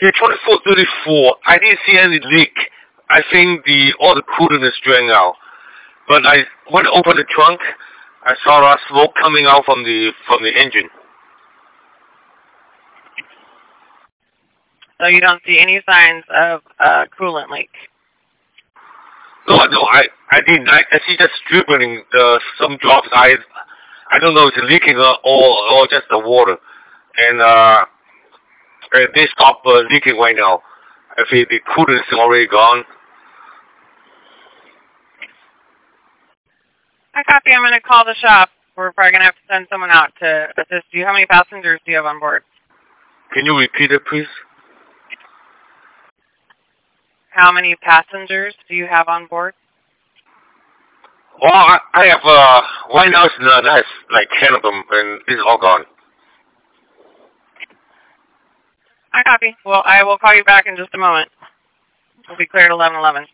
Yeah, 2434. I didn't see any leak. I think all the coolant is drained out. But I went to open the trunk. I saw that smoke coming out from the engine. So you don't see any signs of coolant leak? No, I didn't. I see just dribbling some drops. I don't know if it's leaking or just the water. And they stopped leaking right now. I think the coolant is already gone. I copy. I'm going to call the shop. We're probably going to have to send someone out to assist you. How many passengers do you have on board? Can you repeat it, please? How many passengers do you have on board? Well, I have, right now that's like 10 of them, and it's all gone. I copy. Well, I will call you back in just a moment. We'll be clear at 11:11.